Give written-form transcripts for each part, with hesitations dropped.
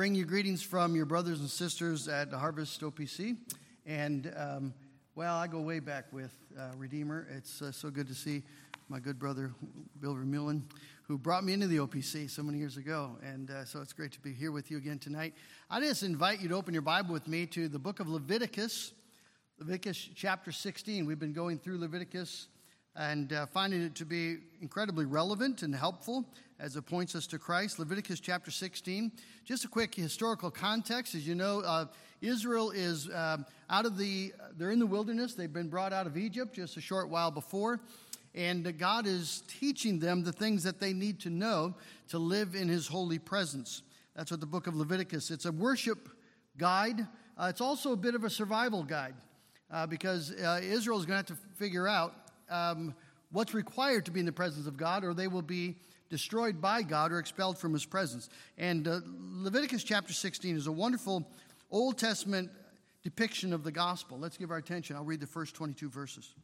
Bring you greetings from your brothers and sisters at Harvest OPC. And, I go way back with Redeemer. It's so good to see my good brother, Bill Vermeulen, who brought me into the OPC so many years ago. And so it's great to be here with you again tonight. I just invite you to open your Bible with me to the book of Leviticus chapter 16. We've been going through Leviticus and finding it to be incredibly relevant and helpful as it points us to Christ. Leviticus chapter 16. Just a quick historical context. As you know, Israel is they're in the wilderness. They've been brought out of Egypt just a short while before. And God is teaching them the things that they need to know to live in his holy presence. That's what the book of Leviticus. It's a worship guide. It's also a bit of a survival guide because Israel is going to have to figure out what's required to be in the presence of God, or they will be destroyed by God or expelled from his presence. And Leviticus chapter 16 is a wonderful Old Testament depiction of the gospel. Let's give our attention. I'll read the first 22 verses.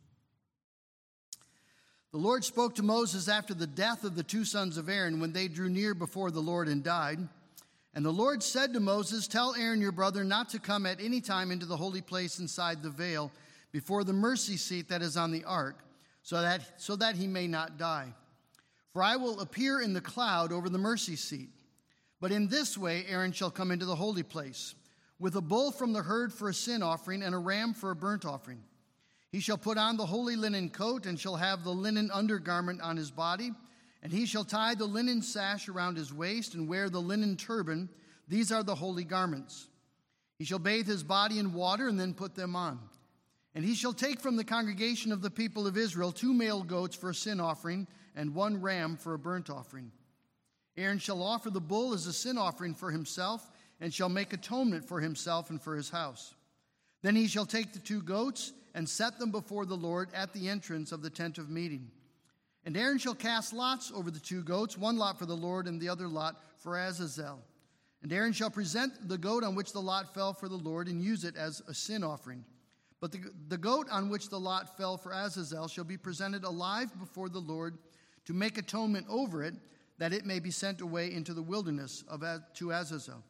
The Lord spoke to Moses after the death of the two sons of Aaron when they drew near before the Lord and died. And the Lord said to Moses, "Tell Aaron your brother not to come at any time into the holy place inside the veil before the mercy seat that is on the ark, so that he may not die. For I will appear in the cloud over the mercy seat. But in this way Aaron shall come into the holy place, with a bull from the herd for a sin offering and a ram for a burnt offering. He shall put on the holy linen coat and shall have the linen undergarment on his body, and he shall tie the linen sash around his waist and wear the linen turban. These are the holy garments. He shall bathe his body in water and then put them on. And he shall take from the congregation of the people of Israel 2 male goats for a sin offering and 1 ram for a burnt offering. Aaron shall offer the bull as a sin offering for himself and shall make atonement for himself and for his house. Then he shall take the 2 goats and set them before the Lord at the entrance of the tent of meeting. And Aaron shall cast lots over the 2 goats, 1 lot for the Lord and the other lot for Azazel. And Aaron shall present the goat on which the lot fell for the Lord and use it as a sin offering. But the goat on which the lot fell for Azazel shall be presented alive before the Lord to make atonement over it, that it may be sent away into the wilderness to Azazel.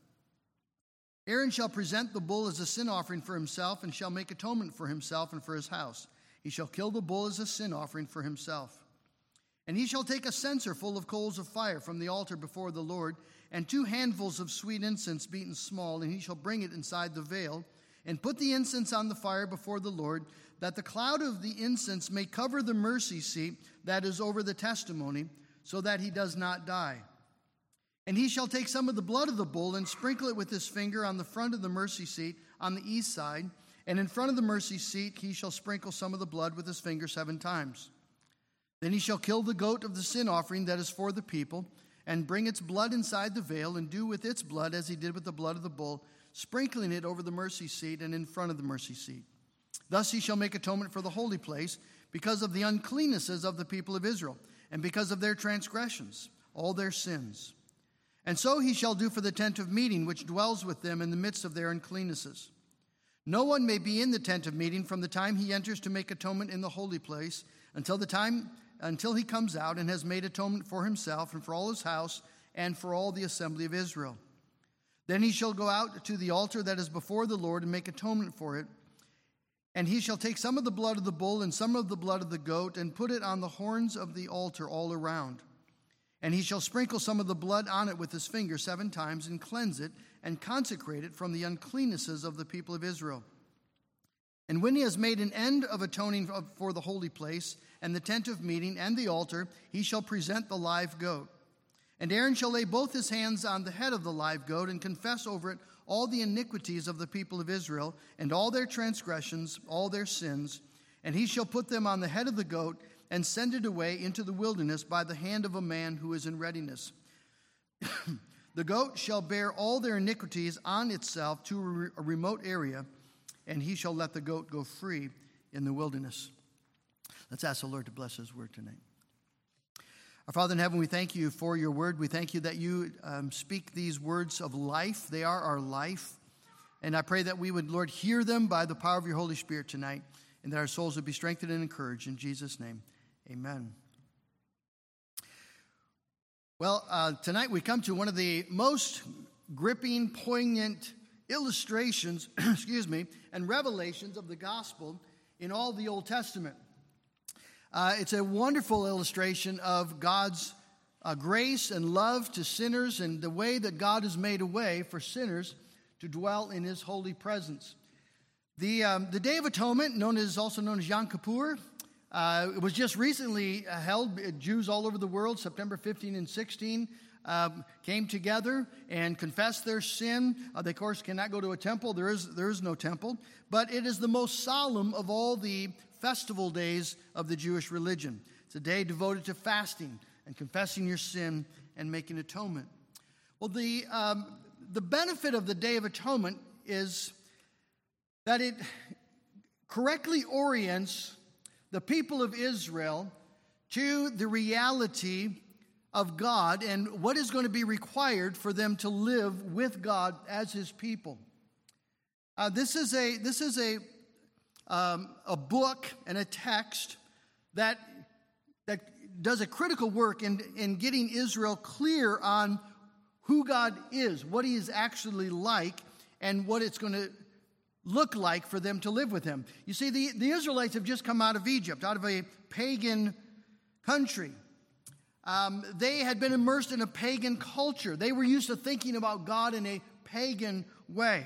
Aaron shall present the bull as a sin offering for himself and shall make atonement for himself and for his house. He shall kill the bull as a sin offering for himself. And he shall take a censer full of coals of fire from the altar before the Lord, and 2 handfuls of sweet incense beaten small, and he shall bring it inside the veil, and put the incense on the fire before the Lord, that the cloud of the incense may cover the mercy seat that is over the testimony, so that he does not die. And he shall take some of the blood of the bull and sprinkle it with his finger on the front of the mercy seat on the east side, and in front of the mercy seat he shall sprinkle some of the blood with his finger 7 times. Then he shall kill the goat of the sin offering that is for the people, and bring its blood inside the veil, and do with its blood as he did with the blood of the bull, sprinkling it over the mercy seat and in front of the mercy seat. Thus he shall make atonement for the holy place because of the uncleannesses of the people of Israel, and because of their transgressions, all their sins. And so he shall do for the tent of meeting, which dwells with them in the midst of their uncleannesses. No one may be in the tent of meeting from the time he enters to make atonement in the holy place until he comes out and has made atonement for himself and for all his house and for all the assembly of Israel. Then he shall go out to the altar that is before the Lord and make atonement for it. And he shall take some of the blood of the bull and some of the blood of the goat and put it on the horns of the altar all around. And he shall sprinkle some of the blood on it with his finger 7 times and cleanse it and consecrate it from the uncleannesses of the people of Israel. And when he has made an end of atoning for the holy place and the tent of meeting and the altar, he shall present the live goat. And Aaron shall lay both his hands on the head of the live goat and confess over it all the iniquities of the people of Israel and all their transgressions, all their sins. And he shall put them on the head of the goat and send it away into the wilderness by the hand of a man who is in readiness. The goat shall bear all their iniquities on itself to a remote area, and he shall let the goat go free in the wilderness. Let's ask the Lord to bless his word tonight. Our Father in heaven, we thank you for your word. We thank you that you speak these words of life. They are our life. And I pray that we would, Lord, hear them by the power of your Holy Spirit tonight, and that our souls would be strengthened and encouraged. In Jesus' name, amen. Well, tonight we come to one of the most gripping, poignant illustrations, and revelations of the gospel in all the Old Testament. It's a wonderful illustration of God's grace and love to sinners and the way that God has made a way for sinners to dwell in his holy presence. The Day of Atonement, also known as Yom Kippur, it was just recently held. Jews all over the world, September 15 and 16, came together and confessed their sin. They, of course, cannot go to a temple. There is no temple. But it is the most solemn of all the festival days of the Jewish religion. It's a day devoted to fasting and confessing your sin and making atonement. Well, the benefit of the Day of Atonement is that it correctly orients the people of Israel to the reality of God and what is going to be required for them to live with God as his people. This is a book and a text that does a critical work in getting Israel clear on who God is, what he is actually like, and what it's going to look like for them to live with him. You see, the Israelites have just come out of Egypt, out of a pagan country. They had been immersed in a pagan culture. They were used to thinking about God in a pagan way.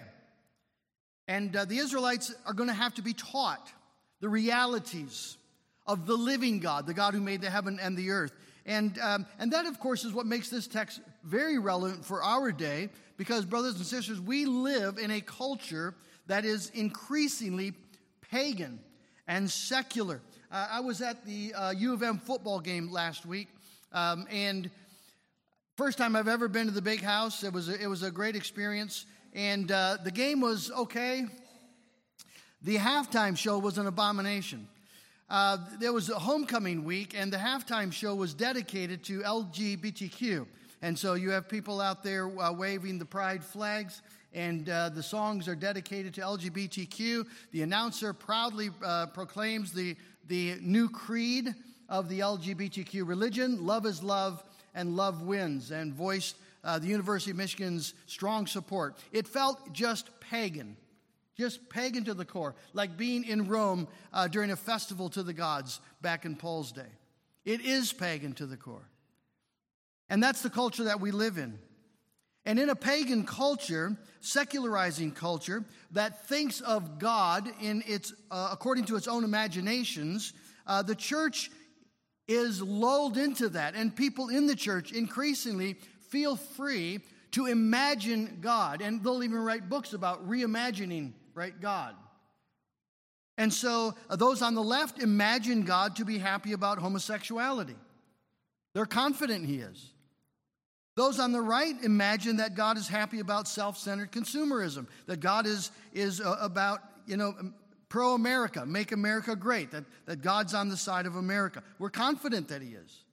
And the Israelites are going to have to be taught the realities of the living God, the God who made the heaven and the earth. And that, of course, is what makes this text very relevant for our day, because, brothers and sisters, we live in a culture that is increasingly pagan and secular. I was at the U of M football game last week, and first time I've ever been to the big house. It was a great experience, and the game was okay. The halftime show was an abomination. There was a homecoming week, and the halftime show was dedicated to LGBTQ. And so you have people out there waving the pride flags, and the songs are dedicated to LGBTQ. The announcer proudly proclaims the new creed of the LGBTQ religion: love is love, and love wins, and voiced the University of Michigan's strong support. It felt just pagan to the core, like being in Rome during a festival to the gods back in Paul's day. It is pagan to the core. And that's the culture that we live in. And in a pagan culture, secularizing culture, that thinks of God in its according to its own imaginations, the church is lulled into that. And people in the church increasingly feel free to imagine God. And they'll even write books about reimagining God. And so those on the left imagine God to be happy about homosexuality. They're confident he is. Those on the right imagine that God is happy about self-centered consumerism, that God is about, pro-America, make America great, that God's on the side of America. We're confident that he is.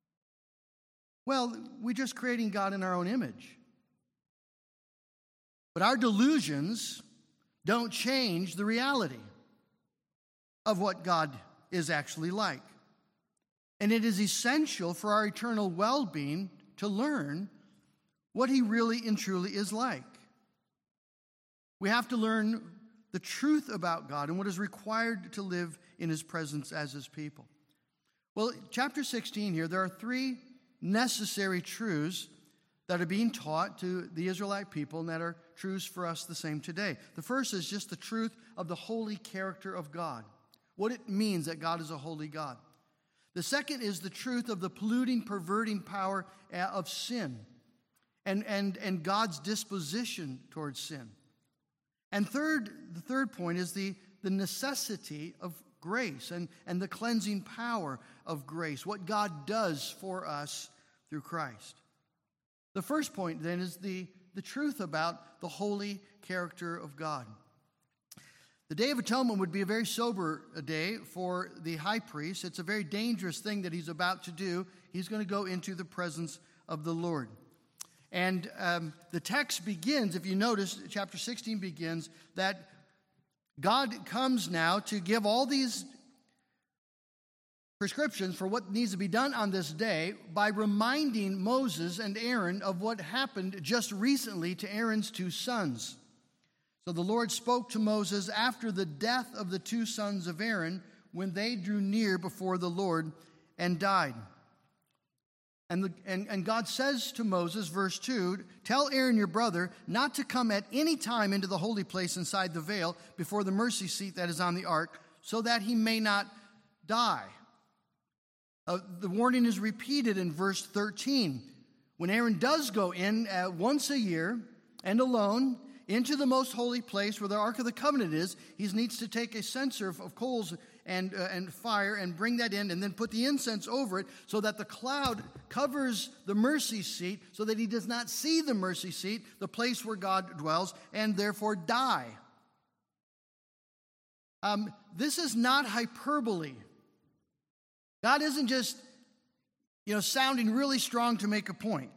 Well, we're just creating God in our own image. But our delusions don't change the reality of what God is actually like. And it is essential for our eternal well-being to learn what he really and truly is like. We have to learn the truth about God and what is required to live in his presence as his people. Well, chapter 16 here, there are three necessary truths that are being taught to the Israelite people and that are truths for us the same today. The first is just the truth of the holy character of God, what it means that God is a holy God. The second is the truth of the polluting, perverting power of sin and God's disposition towards sin. And the third point is the necessity of grace and the cleansing power of grace, what God does for us through Christ. The first point, then, is the truth about the holy character of God. The Day of Atonement would be a very sober day for the high priest. It's a very dangerous thing that he's about to do. He's going to go into the presence of the Lord. And the text begins, if you notice, chapter 16 begins, that God comes now to give all these prescriptions for what needs to be done on this day by reminding Moses and Aaron of what happened just recently to Aaron's two sons. So the Lord spoke to Moses after the death of the two sons of Aaron when they drew near before the Lord and died. And God says to Moses, verse 2, "Tell Aaron your brother not to come at any time into the holy place inside the veil before the mercy seat that is on the ark, so that he may not die." The warning is repeated in verse 13. When Aaron does go in once a year and alone into the most holy place where the Ark of the Covenant is, he needs to take a censer of coals and fire and bring that in and then put the incense over it so that the cloud covers the mercy seat so that he does not see the mercy seat, the place where God dwells, and therefore die. This is not hyperbole. God isn't just, sounding really strong to make a point.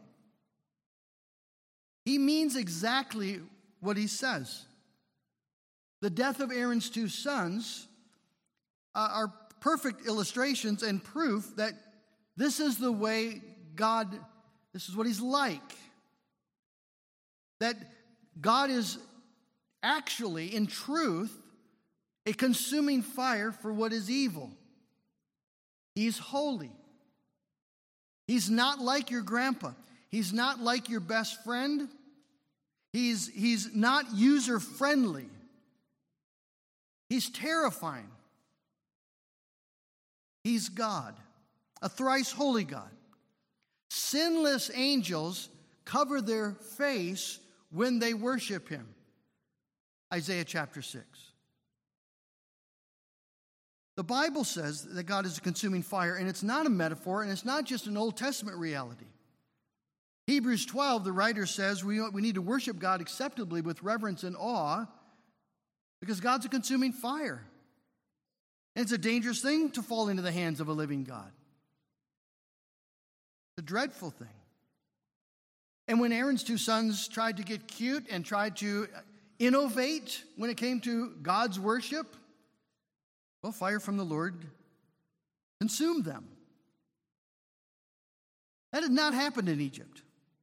He means exactly what he says. The death of Aaron's two sons are perfect illustrations and proof that this is the way God, this is what he's like. That God is actually, in truth, a consuming fire for what is evil. He's holy. He's not like your grandpa. He's not like your best friend. He's not user-friendly. He's terrifying. He's God, a thrice holy God. Sinless angels cover their face when they worship him. Isaiah chapter 6. The Bible says that God is a consuming fire, and it's not a metaphor, and it's not just an Old Testament reality. Hebrews 12, the writer says we need to worship God acceptably with reverence and awe because God's a consuming fire. And it's a dangerous thing to fall into the hands of a living God. It's a dreadful thing. And when Aaron's two sons tried to get cute and tried to innovate when it came to God's worship, well, fire from the Lord consumed them. That had not happened in Egypt.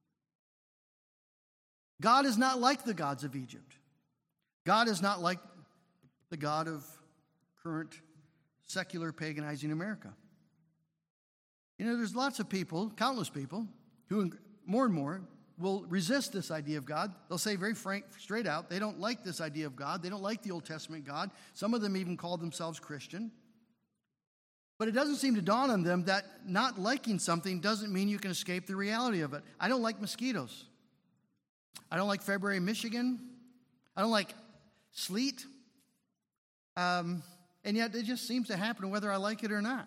God is not like the gods of Egypt. God is not like the God of current secular paganizing America. There's lots of people, countless people, who more and more will resist this idea of God. They'll say very straight out, they don't like this idea of God. They don't like the Old Testament God. Some of them even call themselves Christian. But it doesn't seem to dawn on them that not liking something doesn't mean you can escape the reality of it. I don't like mosquitoes. I don't like February, Michigan. I don't like sleet. And yet it just seems to happen whether I like it or not.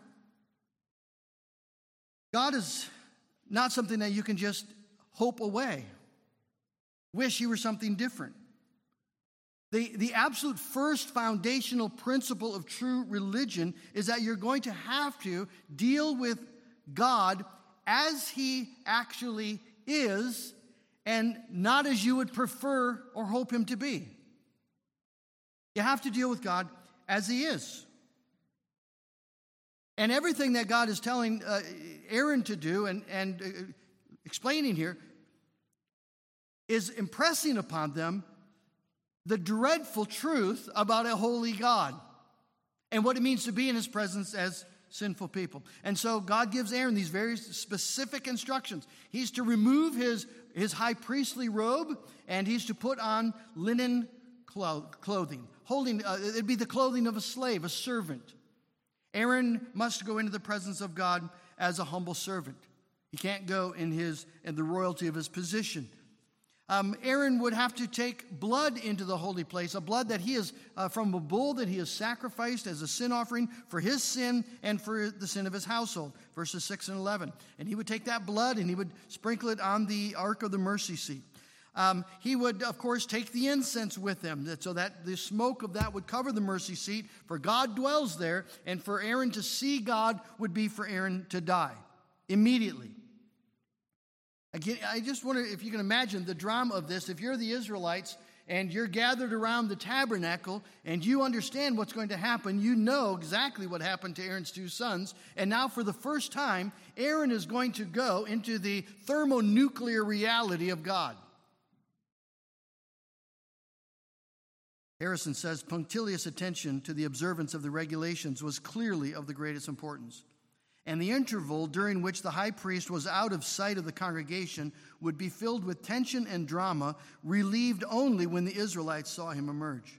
God is not something that you can just hope away. Wish you were something different. The absolute first foundational principle of true religion is that you're going to have to deal with God as he actually is and not as you would prefer or hope him to be. You have to deal with God as he is. And everything that God is telling Aaron to do and explaining here is impressing upon them the dreadful truth about a holy God and what it means to be in his presence as sinful people. And so God gives Aaron these very specific instructions. He's to remove his high priestly robe, and he's to put on linen clothing. It'd be the clothing of a slave, a servant. Aaron must go into the presence of God as a humble servant. He can't go in the royalty of his position. Aaron would have to take blood into the holy place, a blood that he is from a bull that he has sacrificed as a sin offering for his sin and for the sin of his household, verses 6 and 11. And he would take that blood and he would sprinkle it on the ark of the mercy seat. He would, of course, take the incense with him so that the smoke of that would cover the mercy seat, for God dwells there, and for Aaron to see God would be for Aaron to die immediately. Again, I just wonder if you can imagine the drama of this. If you're the Israelites and you're gathered around the tabernacle, and you understand what's going to happen. You know exactly what happened to Aaron's two sons. And now for the first time, Aaron is going to go into the thermonuclear reality of God. Harrison says, punctilious attention to the observance of the regulations was clearly of the greatest importance. And the interval during which the high priest was out of sight of the congregation would be filled with tension and drama, relieved only when the Israelites saw him emerge.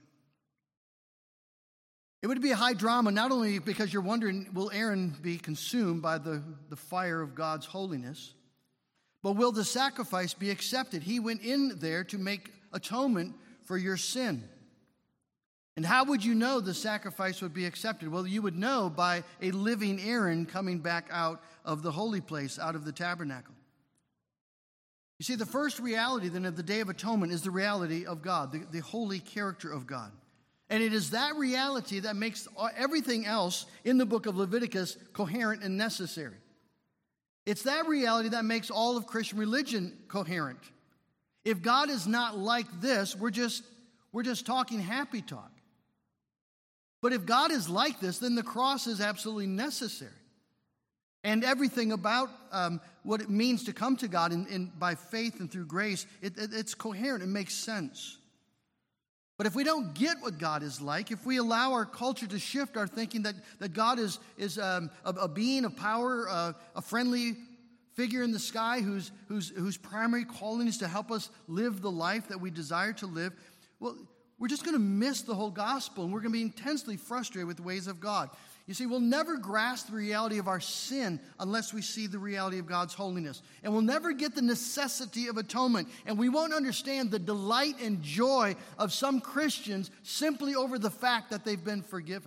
It would be a high drama not only because you're wondering, will Aaron be consumed by the fire of God's holiness, but will the sacrifice be accepted? He went in there to make atonement for your sin. And how would you know the sacrifice would be accepted? Well, you would know by a living Aaron coming back out of the holy place, out of the tabernacle. You see, the first reality then of the Day of Atonement is the reality of God, the holy character of God. And it is that reality that makes everything else in the book of Leviticus coherent and necessary. It's that reality that makes all of Christian religion coherent. If God is not like this, we're just talking happy talk. But if God is like this, then the cross is absolutely necessary. And everything about what it means to come to God by faith and through grace, it's coherent. It makes sense. But if we don't get what God is like, if we allow our culture to shift our thinking that God is a being of power, a friendly figure in the sky whose primary calling is to help us live the life that we desire to live, well, we're just going to miss the whole gospel, and we're going to be intensely frustrated with the ways of God. You see, we'll never grasp the reality of our sin unless we see the reality of God's holiness. And we'll never get the necessity of atonement. And we won't understand the delight and joy of some Christians simply over the fact that they've been forgiven,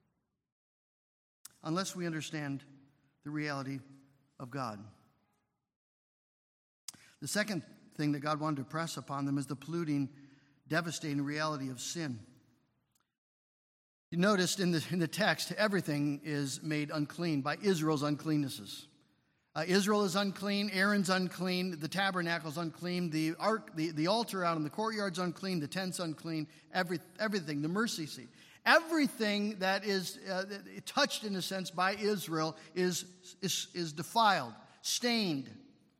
unless we understand the reality of God. The second thing that God wanted to press upon them is the polluting, devastating reality of sin. You noticed in the text, everything is made unclean by Israel's uncleannesses. Israel is unclean, Aaron's unclean, the tabernacle's unclean, the ark, the altar out in the courtyard's unclean, the tent's unclean, everything, the mercy seat. Everything that is touched, in a sense, by Israel is defiled, stained.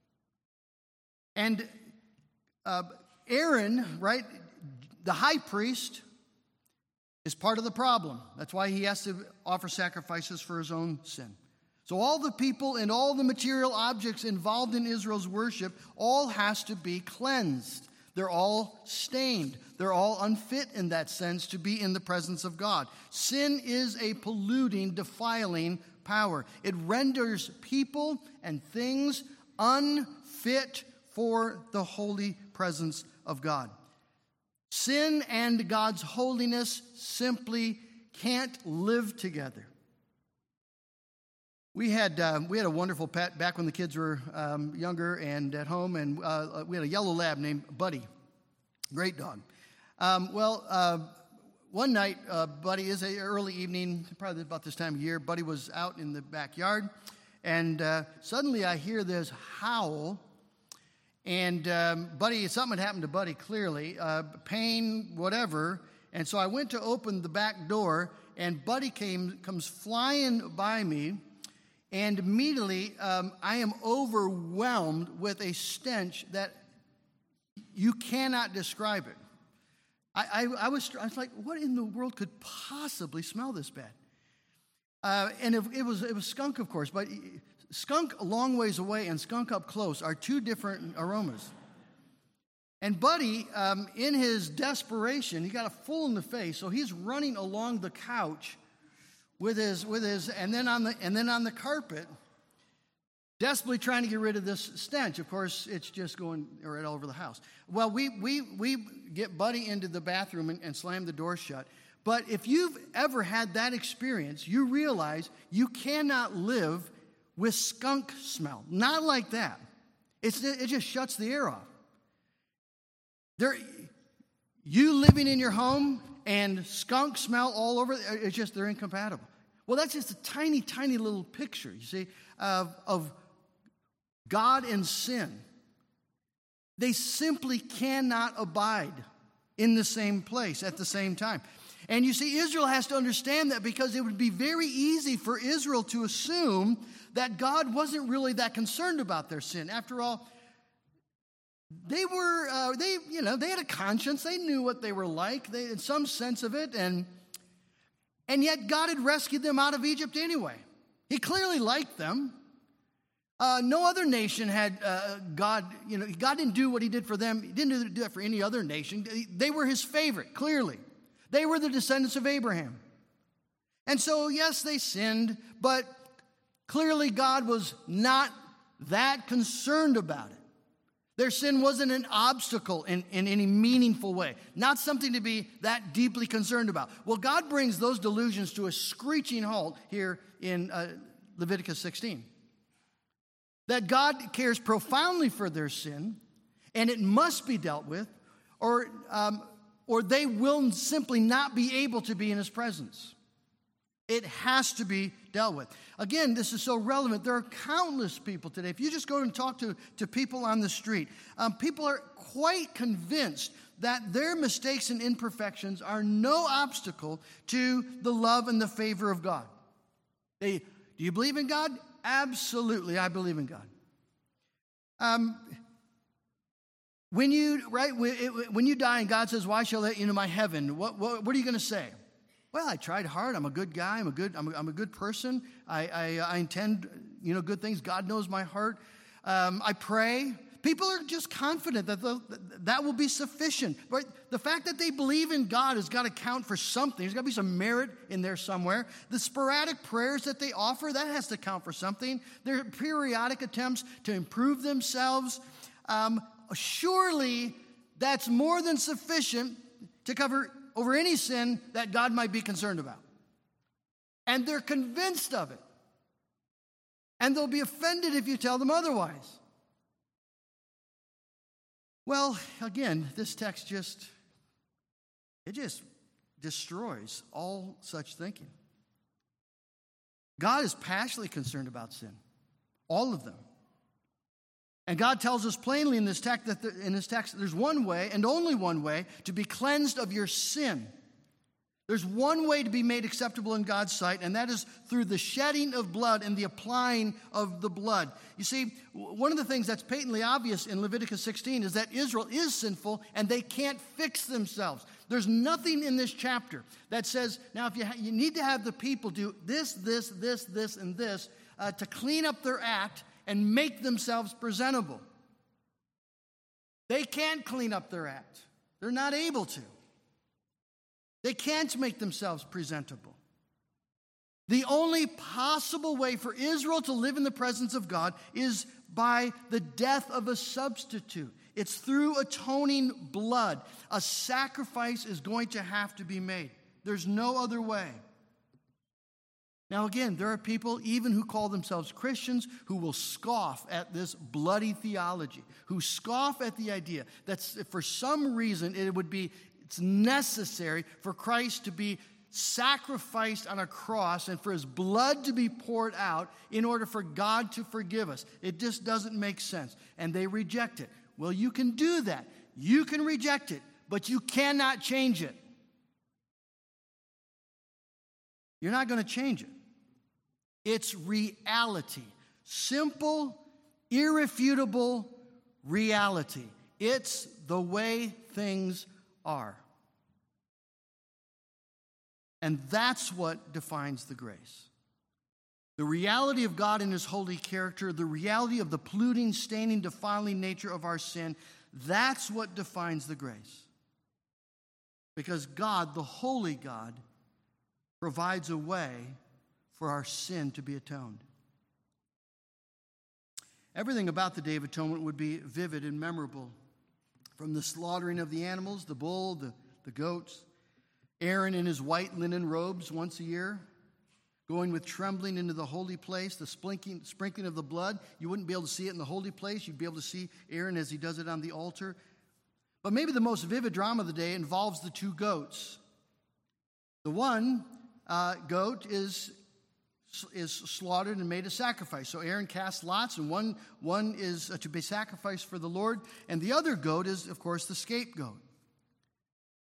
And Aaron, right, the high priest, is part of the problem. That's why he has to offer sacrifices for his own sin. So all the people and all the material objects involved in Israel's worship all has to be cleansed. They're all stained. They're all unfit in that sense to be in the presence of God. Sin is a polluting, defiling power. It renders people and things unfit for the holy presence of God. Sin and God's holiness simply can't live together. We had a wonderful pet back when the kids were younger and at home, and we had a yellow lab named Buddy. Great dog. One night, Buddy, is an early evening, probably about this time of year, Buddy was out in the backyard, and suddenly I hear this howl. And Buddy, something had happened to Buddy, clearly, pain, whatever. And so I went to open the back door, and Buddy comes flying by me, and immediately I am overwhelmed with a stench that you cannot describe it. I was like, what in the world could possibly smell this bad? And it was skunk, of course, but skunk a long ways away and skunk up close are two different aromas. And Buddy, in his desperation, he got a full in the face, so he's running along the couch with his and then on the carpet, desperately trying to get rid of this stench. Of course, it's just going right all over the house. Well, we get Buddy into the bathroom and slam the door shut. But if you've ever had that experience, you realize you cannot live with skunk smell. Not like that. It just shuts the air off. You living in your home and skunk smell all over, it's just, they're incompatible. Well, that's just a tiny, tiny little picture, you see, of God and sin. They simply cannot abide in the same place at the same time. And you see, Israel has to understand that, because it would be very easy for Israel to assume that God wasn't really that concerned about their sin. After all, they had a conscience. They knew what they were like. They had some sense of it, and yet God had rescued them out of Egypt anyway. He clearly liked them. No other nation had God. God didn't do what He did for them. He didn't do that for any other nation. They were His favorite, clearly. They were the descendants of Abraham. And so, yes, they sinned, but clearly God was not that concerned about it. Their sin wasn't an obstacle in any meaningful way, not something to be that deeply concerned about. Well, God brings those delusions to a screeching halt here in Leviticus 16. That God cares profoundly for their sin, and it must be dealt with, or they will simply not be able to be in His presence. It has to be dealt with. Again, this is so relevant. There are countless people today. If you just go and talk to people on the street, people are quite convinced that their mistakes and imperfections are no obstacle to the love and the favor of God. Do you believe in God? Absolutely, I believe in God. When you die and God says, "Why shall I let you into my heaven?" What are you going to say? Well, I tried hard. I'm a good guy. I'm a good person. I intend good things. God knows my heart. I pray. People are just confident that that will be sufficient. But the fact that they believe in God has got to count for something. There's got to be some merit in there somewhere. The sporadic prayers that they offer, that has to count for something. Their periodic attempts to improve themselves. Surely that's more than sufficient to cover over any sin that God might be concerned about. And they're convinced of it. And they'll be offended if you tell them otherwise. Well, again, this text just destroys all such thinking. God is passionately concerned about sin. All of them. And God tells us plainly in this text that there's one way and only one way to be cleansed of your sin. There's one way to be made acceptable in God's sight, and that is through the shedding of blood and the applying of the blood. You see, one of the things that's patently obvious in Leviticus 16 is that Israel is sinful and they can't fix themselves. There's nothing in this chapter that says, now if you need to have the people do this, and this to clean up their act and make themselves presentable. They can't clean up their act. They're not able to. They can't make themselves presentable. The only possible way for Israel to live in the presence of God is by the death of a substitute. It's through atoning blood. A sacrifice is going to have to be made. There's no other way. Now again, there are people, even who call themselves Christians, who will scoff at this bloody theology, who scoff at the idea that for some reason it's necessary for Christ to be sacrificed on a cross and for His blood to be poured out in order for God to forgive us. It just doesn't make sense. And they reject it. Well, you can do that. You can reject it, but you cannot change it. You're not going to change it. It's reality. Simple, irrefutable reality. It's the way things are. And that's what defines the grace. The reality of God and His holy character, the reality of the polluting, staining, defiling nature of our sin, that's what defines the grace. Because God, the holy God, provides a way for our sin to be atoned. Everything about the Day of Atonement would be vivid and memorable. From the slaughtering of the animals, the bull, the goats, Aaron in his white linen robes once a year, going with trembling into the holy place, the sprinkling of the blood. You wouldn't be able to see it in the holy place. You'd be able to see Aaron as he does it on the altar. But maybe the most vivid drama of the day involves the two goats. The one goat is slaughtered and made a sacrifice. So Aaron casts lots, and one is to be sacrificed for the Lord, and the other goat is, of course, the scapegoat.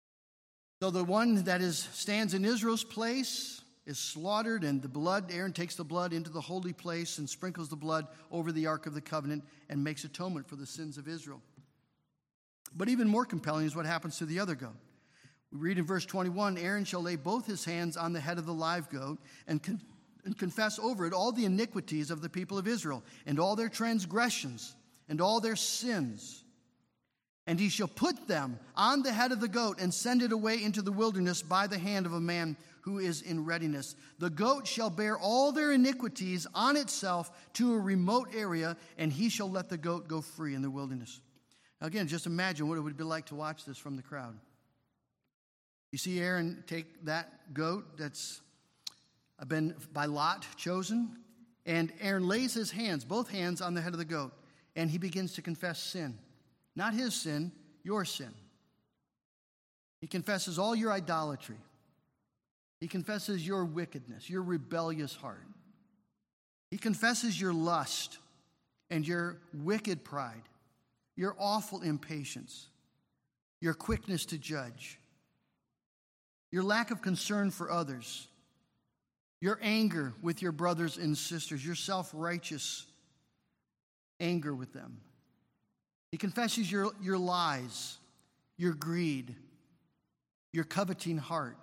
So the one that stands in Israel's place is slaughtered, and the blood, Aaron takes the blood into the holy place and sprinkles the blood over the Ark of the Covenant and makes atonement for the sins of Israel. But even more compelling is what happens to the other goat. We read in verse 21, Aaron shall lay both his hands on the head of the live goat and confess over it all the iniquities of the people of Israel and all their transgressions and all their sins. And he shall put them on the head of the goat and send it away into the wilderness by the hand of a man who is in readiness. The goat shall bear all their iniquities on itself to a remote area, and he shall let the goat go free in the wilderness. Now again, just imagine what it would be like to watch this from the crowd. You see Aaron take that goat that's been by Lot chosen, and Aaron lays his hands, both hands, on the head of the goat, and he begins to confess sin. Not his sin, your sin. He confesses all your idolatry. He confesses your wickedness, your rebellious heart. He confesses your lust and your wicked pride, your awful impatience, your quickness to judge, your lack of concern for others, your anger with your brothers and sisters, your self-righteous anger with them. He confesses your lies, your greed, your coveting heart.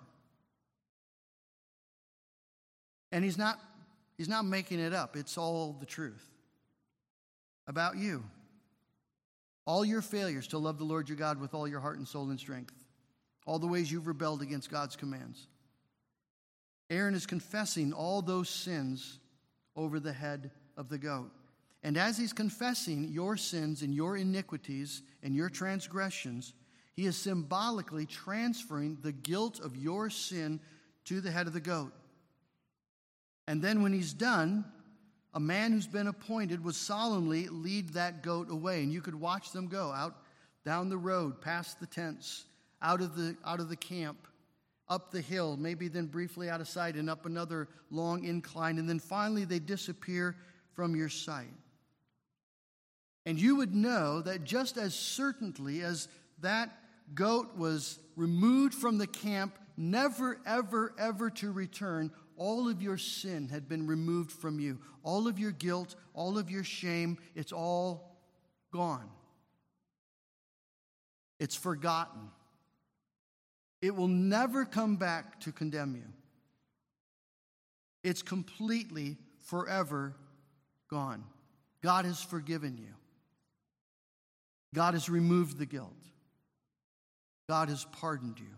And he's not making it up. It's all the truth about you. All your failures to love the Lord your God with all your heart and soul and strength. All the ways you've rebelled against God's commands. Aaron is confessing all those sins over the head of the goat. And as he's confessing your sins and your iniquities and your transgressions, he is symbolically transferring the guilt of your sin to the head of the goat. And then when he's done, a man who's been appointed would solemnly lead that goat away. And you could watch them go out down the road, past the tents, out of the camp, up the hill, maybe then briefly out of sight and up another long incline. And then finally they disappear from your sight. And you would know that just as certainly as that goat was removed from the camp, never, ever, ever to return, all of your sin had been removed from you. All of your guilt, all of your shame, it's all gone. It's forgotten. It will never come back to condemn you. It's completely, forever gone. God has forgiven you. God has removed the guilt. God has pardoned you.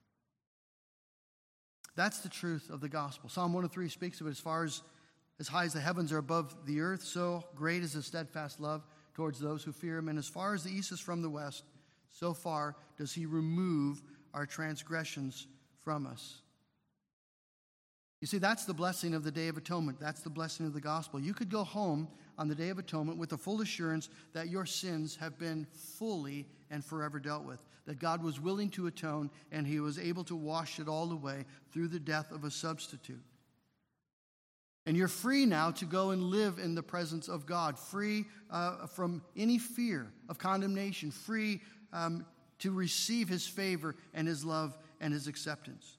That's the truth of the gospel. Psalm 103 speaks of it as high as the heavens are above the earth, so great is his steadfast love towards those who fear him. And as far as the east is from the west, so far does he remove our transgressions from us. You see, that's the blessing of the Day of Atonement. That's the blessing of the gospel. You could go home on the Day of Atonement with the full assurance that your sins have been fully and forever dealt with, that God was willing to atone and he was able to wash it all away through the death of a substitute. And you're free now to go and live in the presence of God, free from any fear of condemnation, free to receive his favor and his love and his acceptance.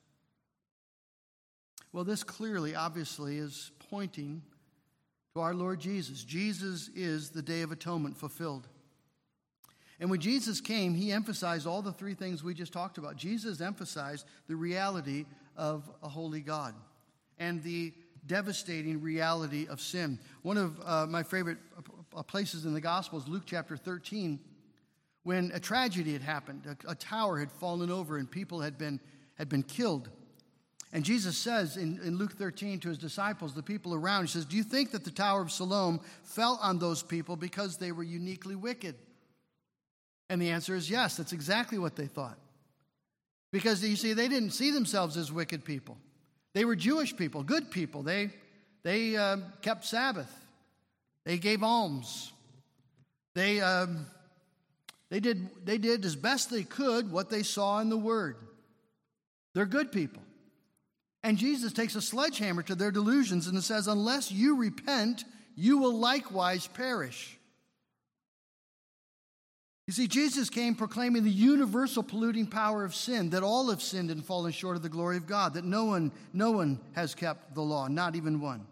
Well, this clearly, obviously, is pointing to our Lord Jesus. Jesus is the Day of Atonement fulfilled. And when Jesus came, he emphasized all the three things we just talked about. Jesus emphasized the reality of a holy God and the devastating reality of sin. One of my favorite places in the gospel is Luke chapter 13, when a tragedy had happened. A tower had fallen over and people had been killed. And Jesus says in Luke 13 to his disciples, the people around, he says, "Do you think that the Tower of Siloam fell on those people because they were uniquely wicked?" And the answer is yes, that's exactly what they thought. Because, you see, they didn't see themselves as wicked people. They were Jewish people, good people. They kept Sabbath. They gave alms. They did as best they could what they saw in the Word. They're good people. And Jesus takes a sledgehammer to their delusions and says, unless you repent, you will likewise perish. You see, Jesus came proclaiming the universal polluting power of sin, that all have sinned and fallen short of the glory of God, that no one has kept the law, not even one.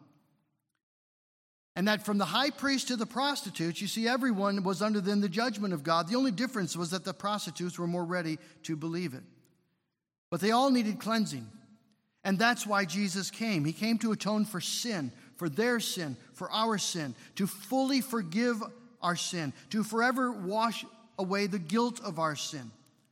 And that from the high priest to the prostitutes, you see, everyone was under then the judgment of God. The only difference was that the prostitutes were more ready to believe it. But they all needed cleansing. And that's why Jesus came. He came to atone for sin, for their sin, for our sin, to fully forgive our sin, to forever wash away the guilt of our sin.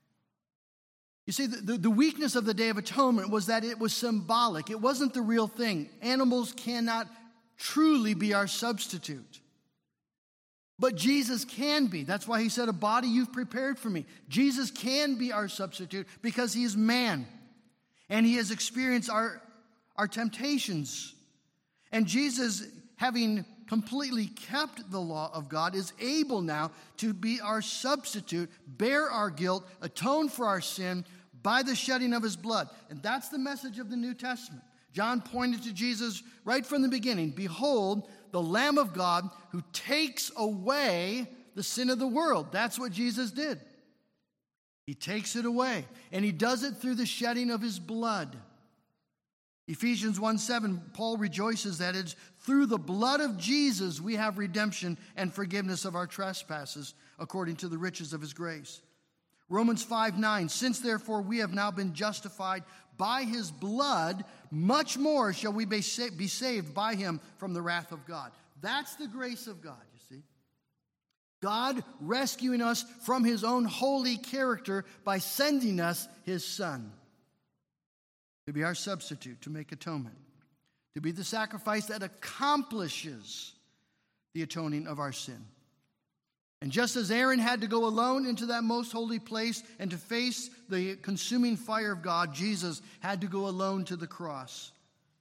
You see, the weakness of the Day of Atonement was that it was symbolic. It wasn't the real thing. Animals cannot truly be our substitute. But Jesus can be. That's why he said, a body you've prepared for me. Jesus can be our substitute because he is man. And he has experienced our temptations. And Jesus, having completely kept the law of God, is able now to be our substitute, bear our guilt, atone for our sin by the shedding of his blood. And that's the message of the New Testament. John pointed to Jesus right from the beginning. Behold, the Lamb of God who takes away the sin of the world. That's what Jesus did. He takes it away, and he does it through the shedding of his blood. Ephesians 1:7, Paul rejoices that it's through the blood of Jesus we have redemption and forgiveness of our trespasses, according to the riches of his grace. Romans 5:9, since therefore we have now been justified by his blood, much more shall we be saved by him from the wrath of God. That's the grace of God, you see. God rescuing us from his own holy character by sending us his Son to be our substitute, to make atonement, to be the sacrifice that accomplishes the atoning of our sin. And just as Aaron had to go alone into that most holy place and to face the consuming fire of God, Jesus had to go alone to the cross.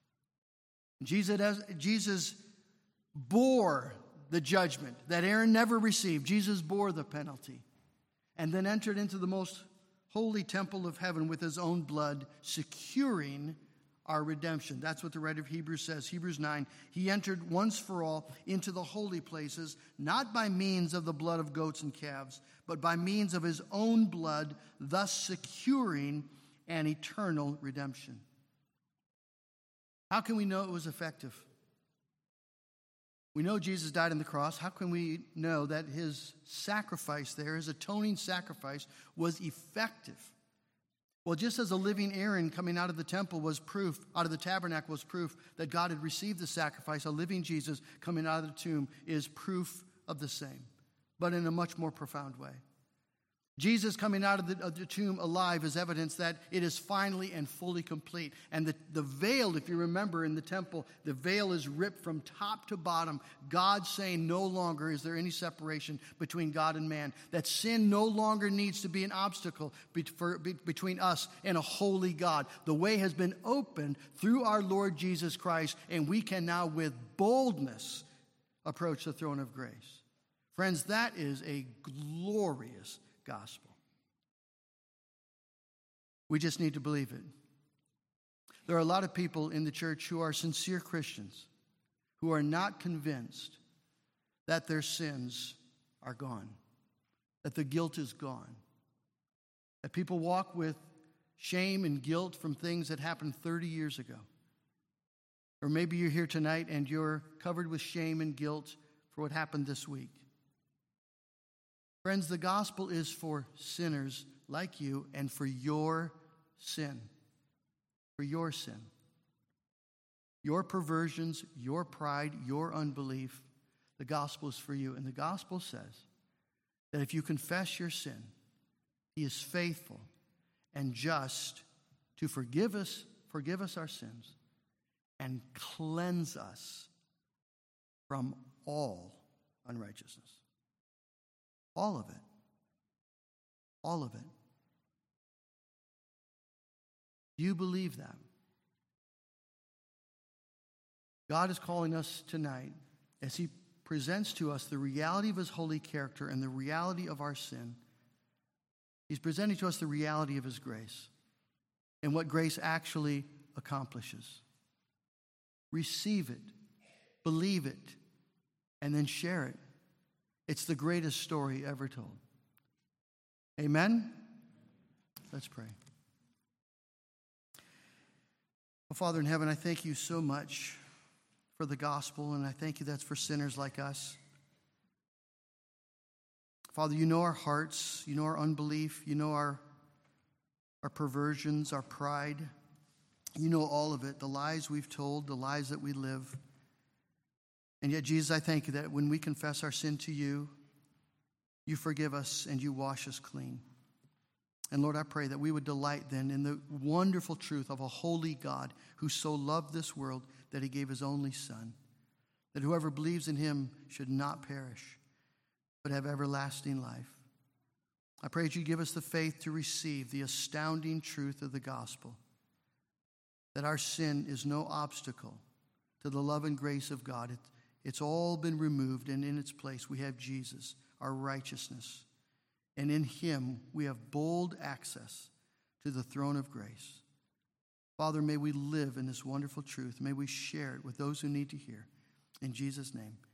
Jesus bore the judgment that Aaron never received. Jesus bore the penalty and then entered into the most holy temple of heaven with his own blood, securing our redemption. That's what the writer of Hebrews says. Hebrews 9, he entered once for all into the holy places, not by means of the blood of goats and calves, but by means of his own blood, thus securing an eternal redemption. How can we know it was effective? We know Jesus died on the cross. How can we know that his sacrifice there, his atoning sacrifice, was effective? Well, just as a living Aaron coming out of the temple was proof, out of the tabernacle was proof that God had received the sacrifice, a living Jesus coming out of the tomb is proof of the same, but in a much more profound way. Jesus coming out of the tomb alive is evidence that it is finally and fully complete. And the veil, if you remember in the temple, the veil is ripped from top to bottom. God saying no longer is there any separation between God and man. That sin no longer needs to be an obstacle between us and a holy God. The way has been opened through our Lord Jesus Christ, and we can now with boldness approach the throne of grace. Friends, that is a glorious gospel. We just need to believe it. There are a lot of people in the church who are sincere Christians who are not convinced that their sins are gone, that the guilt is gone, that people walk with shame and guilt from things that happened 30 years ago. Or maybe you're here tonight and you're covered with shame and guilt for what happened this week. Friends, the gospel is for sinners like you and for your sin. For your sin. Your perversions, your pride, your unbelief. The gospel is for you. And the gospel says that if you confess your sin, he is faithful and just to forgive us our sins and cleanse us from all unrighteousness. All of it. All of it. Do you believe that? God is calling us tonight as he presents to us the reality of his holy character and the reality of our sin. He's presenting to us the reality of his grace and what grace actually accomplishes. Receive it, believe it, and then share it. It's the greatest story ever told. Amen? Let's pray. Oh, Father in heaven, I thank you so much for the gospel, and I thank you that's for sinners like us. Father, you know our hearts, you know our unbelief, you know our perversions, our pride. You know all of it, the lies we've told, the lies that we live. And yet, Jesus, I thank you that when we confess our sin to you, you forgive us and you wash us clean. And Lord, I pray that we would delight then in the wonderful truth of a holy God who so loved this world that he gave his only Son, that whoever believes in him should not perish, but have everlasting life. I pray that you give us the faith to receive the astounding truth of the gospel, that our sin is no obstacle to the love and grace of God. It's all been removed, and in its place we have Jesus, our righteousness. And in him we have bold access to the throne of grace. Father, may we live in this wonderful truth. May we share it with those who need to hear. In Jesus' name.